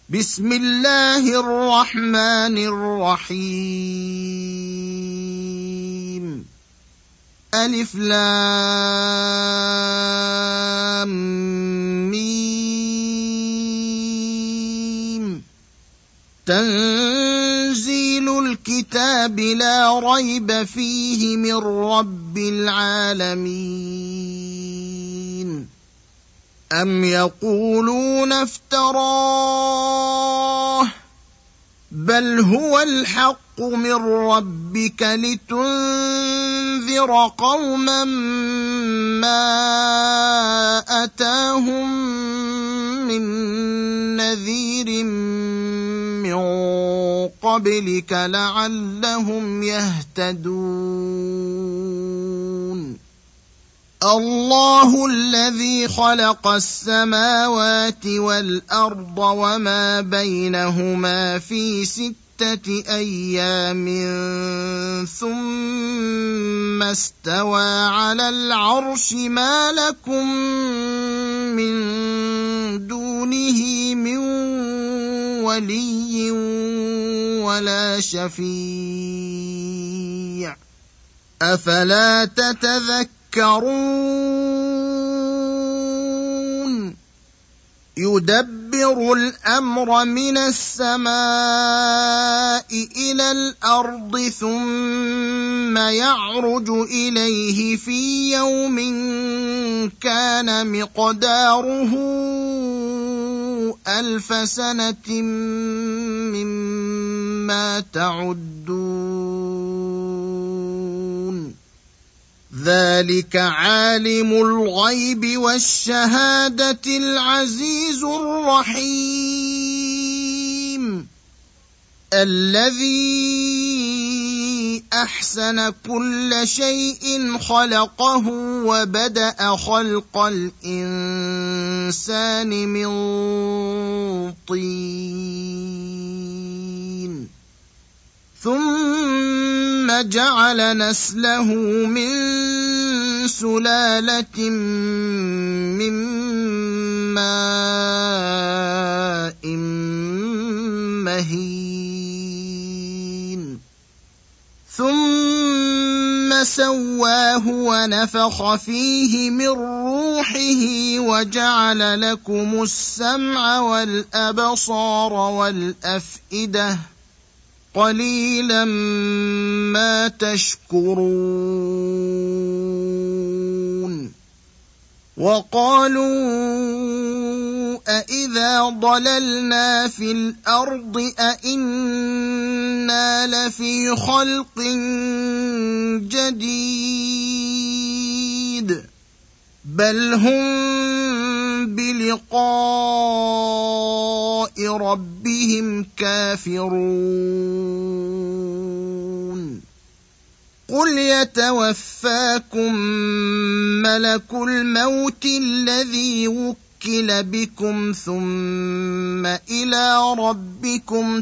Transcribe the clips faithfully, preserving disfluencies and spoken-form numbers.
بسم الله الرحمن الرحيم. ألف لام ميم. تنزيل الكتاب لا ريب فيه من رب العالمين. أم يقولون افتراه بل هو الحق من ربك لتنذر قوما ما أتاهم من نذير من قبلك لعلهم يهتدون. الله الذي خلق السماوات والأرض وما بينهما في ستة أيام ثم استوى على العرش ما لكم من دونه من ولي ولا شفيع أفلا تتذكرون. يدبر الأمر من السماء إلى الأرض ثم يعرج إليه في يوم كان مقداره ألف سنة مما تعدون. ذلك عالم الغيب والشهادة العزيز الرحيم الذي أحسن كل شيء خلقه وبدأ خلق الإنسان من طين ثم جعل نسله من سلالة من ماء مهين ثم سواه ونفخ فيه من روحه وجعل لكم السمع والأبصار والأفئدة قليلا ما تشكرون. وقالوا أإذا ضللنا في الأرض أإنا لفي خلق جديد بل هم بلقاء ربهم كافرون. قل يتوفاكم ملك الموت الذي وكل بكم ثم إلى ربكم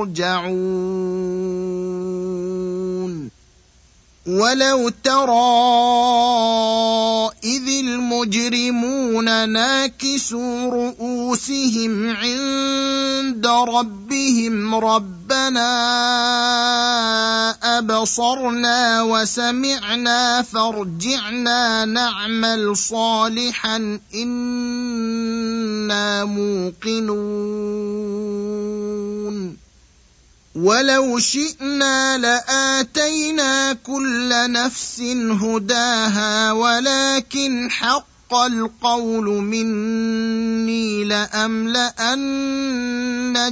ترجعون. ولو ترى إذ المجرمون ناكسوا رؤوسهم عند ربهم ربنا أبصرنا وسمعنا فارجعنا نعمل صالحا إنا موقنون. ولو شئنا لآتينا كل نفس هداها ولكن حق القول مني لأملأن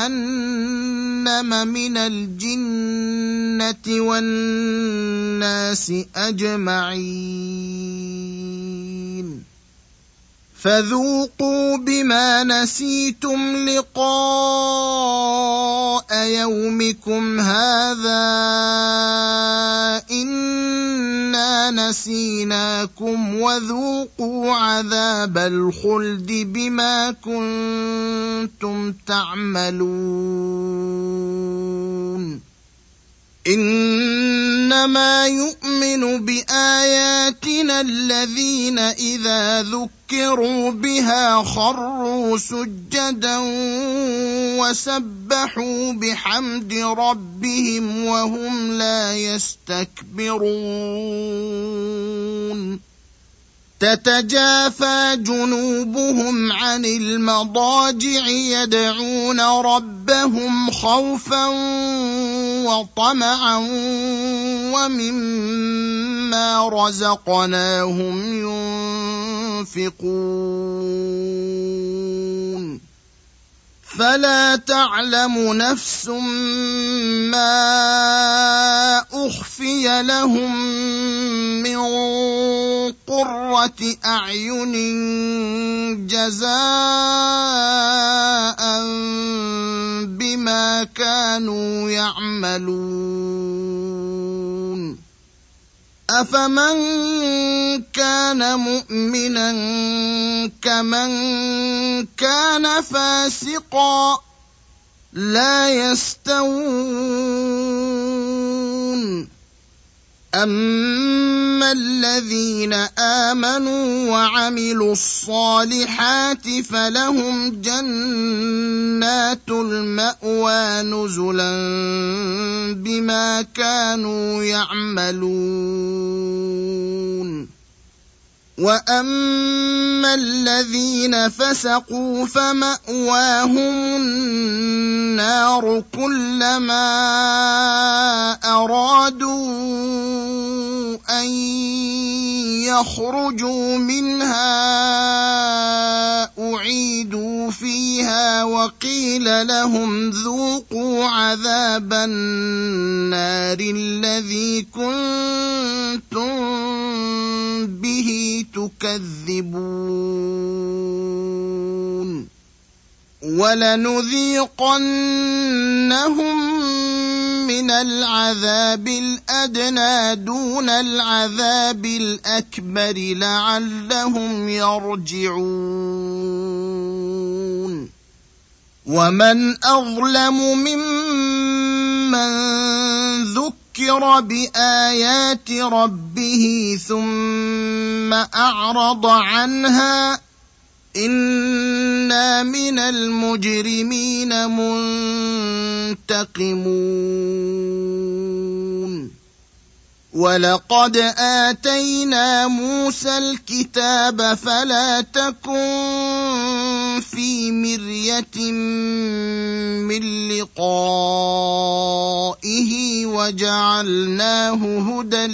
جهنم من الجنة والناس أجمعين. فذوقوا بما نسيتم لقاء يومكم هذا إنا نسيناكم وذوقوا عذاب الخلد بما كنتم تعملون. إنما يؤمن بآياتنا الذين إذا ذكروا بها خروا سجدا وسبحوا بحمد ربهم وهم لا يستكبرون تتجافى جنوبهم عن المضاجع يدعون ربهم خوفا وطمعا ومما رزقناهم ينفقون فلا تعلم نفس ما أخفي لهم من قرة أعين جزاء بما كانوا يعملون أفمن كان مؤمنا كمن كان فاسقا لا يستوون أما الذين آمنوا وعملوا الصالحات فلهم جنات المأوى نزلا بما كانوا يعملون وأما الذين فسقوا فمأواهم النار كلما أرادوا أن يخرجوا منها أعيدوا فيها وقيل لهم ذوقوا عذاب النار الذي كنتم به تكذبون ولنذيقنهم من العذاب الأدنى دون العذاب الأكبر لعلهم يرجعون ومن أظلم ممن ذكر بآيات ربه ثم أعرض عنها إنا من المجرمين منتقمون ولقد آتينا موسى الكتاب فلا تكن في مرية من لقائه وجعلناه هدى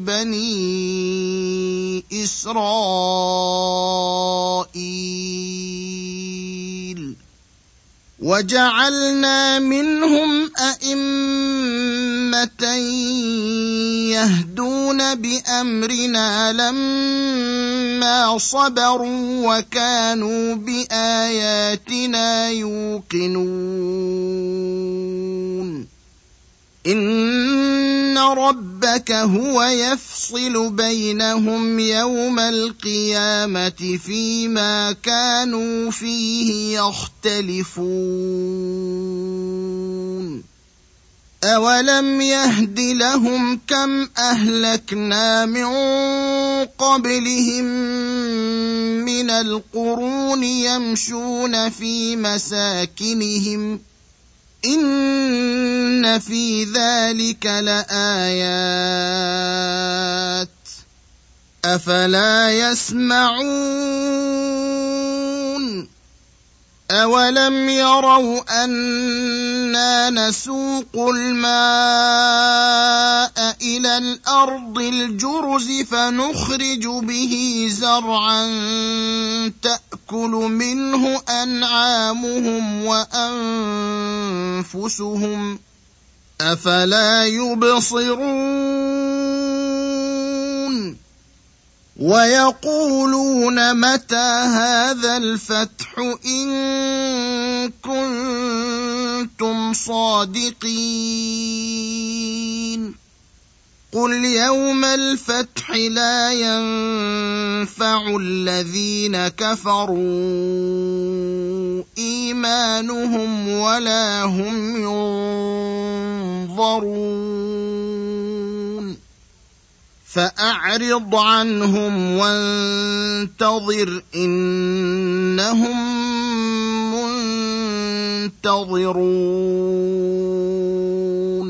لبني إسرائيل وجعلنا منهم أئمة يهدون بأمرنا لما صبروا وكانوا بآياتنا يوقنون إن ربك هو يفصل بينهم يوم القيامة فيما كانوا فيه يختلفون أولم يهد لهم كم أهلكنا من قبلهم من القرون يمشون في مساكنهم إن في ذلك لآيات أفلا يسمعون أولم يروا أنا نسوق الماء إلى الأرض الجرز فنخرج به زرعا تأكل منه أنعامهم وأنفسهم أفلا يبصرون ويقولون متى هذا الفتح إن كنتم صادقين قل يوم الفتح لا ينفع الذين كفروا إيمانهم ولا هم ينظرون فأعرض عنهم وانتظر إنهم فانتظروا